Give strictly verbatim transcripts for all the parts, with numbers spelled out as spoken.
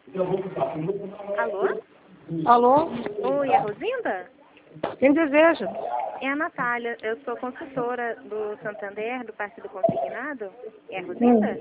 Alô? Alô? Oi, é a Rosinda? Quem deseja? É a Natália. Eu sou consultora do Santander, do Partido Consignado. É a Rosinda? Hum.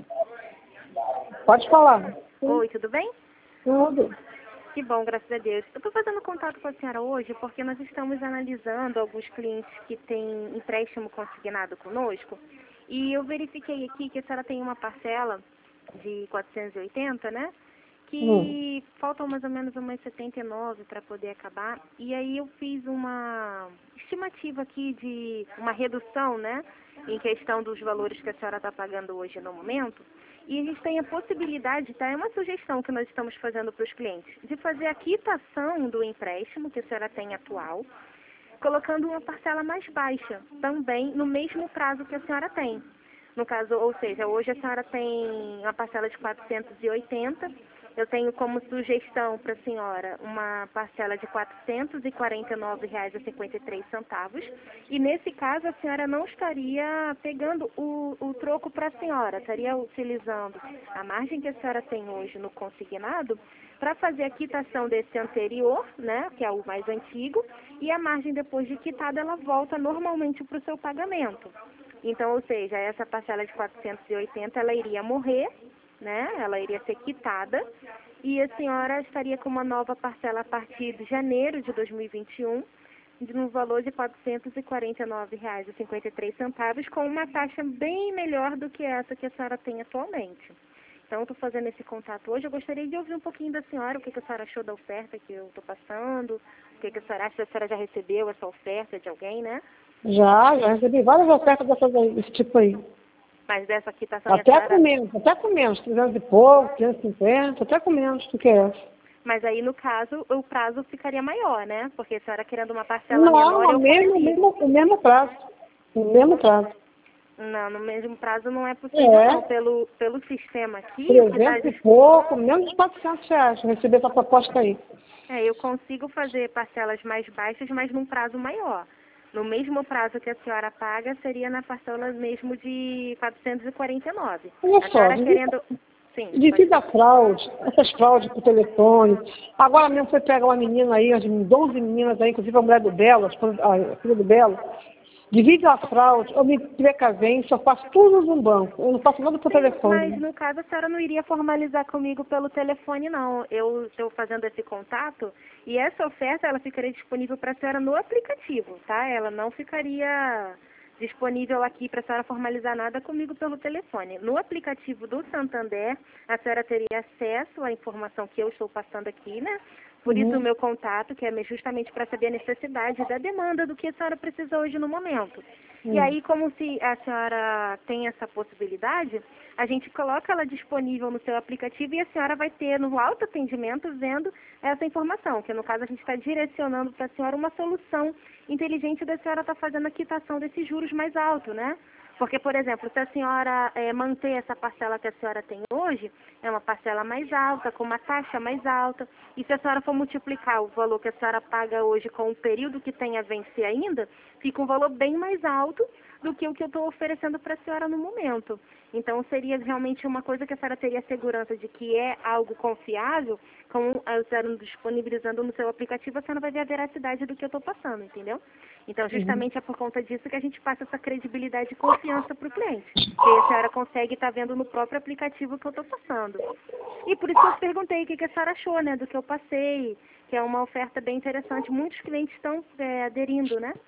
Pode falar. Oi, tudo bem? Tudo. Que bom, graças a Deus. Eu estou fazendo contato com a senhora hoje porque nós estamos analisando alguns clientes que têm empréstimo consignado conosco e eu verifiquei aqui que a senhora tem uma parcela de quatrocentos e oitenta, né? Hum. Que faltam mais ou menos umas setenta e nove para poder acabar. E aí eu fiz uma estimativa aqui de uma redução, né? Em questão dos valores que a senhora está pagando hoje no momento. E a gente tem a possibilidade, tá? É uma sugestão que nós estamos fazendo para os clientes, de fazer a quitação do empréstimo que a senhora tem atual, colocando uma parcela mais baixa, também no mesmo prazo que a senhora tem. No caso, ou seja, hoje a senhora tem uma parcela de quatrocentos e oitenta, eu tenho como sugestão para a senhora uma parcela de quatrocentos e quarenta e nove reais e cinquenta e três centavos. E nesse caso a senhora não estaria pegando o, o troco para a senhora, estaria utilizando a margem que a senhora tem hoje no consignado para fazer a quitação desse anterior, né, que é o mais antigo, e a margem depois de quitada ela volta normalmente para o seu pagamento. Então, ou seja, essa parcela de quatrocentos e oitenta ela iria morrer, né? Ela iria ser quitada e a senhora estaria com uma nova parcela a partir de janeiro de dois mil e vinte e um, de um valor de quatrocentos e quarenta e nove reais e cinquenta e três centavos, com uma taxa bem melhor do que essa que a senhora tem atualmente. Então, estou fazendo esse contato hoje. Eu gostaria de ouvir um pouquinho da senhora, o que, que a senhora achou da oferta que eu estou passando, o que, que a senhora acha, se a senhora já recebeu essa oferta de alguém, né? Já, já recebi várias ofertas dessas aí, desse tipo aí. Mas dessa quitação e a Até senhora... com menos, até com menos, trezentos e pouco, quinhentos e cinquenta, até com menos do que essa. Mas aí, no caso, o prazo ficaria maior, né? Porque a senhora querendo uma parcela Não, menor, o eu mesmo, o consigo. mesmo, o mesmo prazo. O mesmo prazo. Não, no mesmo prazo não é possível, não. É, Pelo, pelo sistema aqui, o que está... trezentos e pouco, menos de quatrocentos reais. Eu recebi essa proposta aí. É, eu consigo fazer parcelas mais baixas, mas num prazo maior. No mesmo prazo que a senhora paga, seria na parcela mesmo de quatrocentos e quarenta e nove. Olha A só, senhora devido, querendo... Sim, pode devido à falar. fraude, essas fraudes por telefone. Agora mesmo foi pegar uma menina aí, as doze meninas aí, inclusive a mulher do Belo, a esposa- a filha do Belo. Devido à fraude, eu me precavenço, eu faço tudo no banco. Eu não faço nada por Sim, mas telefone. no caso a senhora não iria formalizar comigo pelo telefone, não. Eu estou fazendo esse contato e essa oferta ela ficaria disponível para a senhora no aplicativo, tá? Ela não ficaria disponível aqui para a senhora formalizar nada comigo pelo telefone. No aplicativo do Santander, a senhora teria acesso à informação que eu estou passando aqui, né? Por isso o Uhum. meu contato, que é justamente para saber a necessidade da demanda do que a senhora precisa hoje no momento. E Hum. aí, como se a senhora tem essa possibilidade, a gente coloca ela disponível no seu aplicativo e a senhora vai ter no autoatendimento vendo essa informação, que no caso a gente está direcionando para a senhora uma solução inteligente da senhora estar fazendo a quitação desses juros mais altos, né? Porque, por exemplo, se a senhora é, manter essa parcela que a senhora tem hoje, é uma parcela mais alta, com uma taxa mais alta, e se a senhora for multiplicar o valor que a senhora paga hoje com o período que tem a vencer ainda, fica um valor bem mais alto do que o que eu estou oferecendo para a senhora no momento. Então, seria realmente uma coisa que a senhora teria segurança de que é algo confiável, como a senhora disponibilizando no seu aplicativo, a senhora vai ver a veracidade do que eu estou passando, entendeu? Então, Uhum. justamente é por conta disso que a gente passa essa credibilidade e confiança para o cliente. Que a senhora consegue estar vendo no próprio aplicativo que eu estou passando. E por isso que eu perguntei o que que a senhora achou, né, do que eu passei, que é uma oferta bem interessante. Muitos clientes estão é, aderindo, né?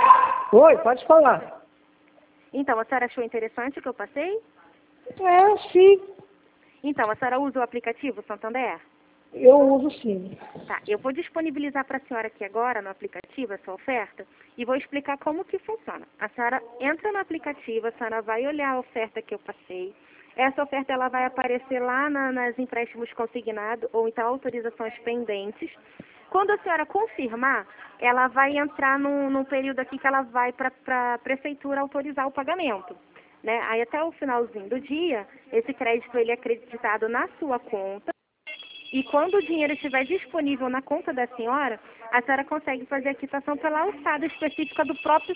Oi, pode falar. Então, a senhora achou interessante o que eu passei? É, sim. Então, a senhora usa o aplicativo Santander? Eu uso sim. Tá, eu vou disponibilizar para a senhora aqui agora no aplicativo essa oferta e vou explicar como que funciona. A senhora entra no aplicativo, a senhora vai olhar a oferta que eu passei. Essa oferta ela vai aparecer lá na, nas empréstimos consignados ou então autorizações pendentes. Quando a senhora confirmar, ela vai entrar num, num período aqui que ela vai para a prefeitura autorizar o pagamento. Né? Aí até o finalzinho do dia, esse crédito ele é acreditado na sua conta. E quando o dinheiro estiver disponível na conta da senhora, a senhora consegue fazer a quitação pela alçada específica do próprio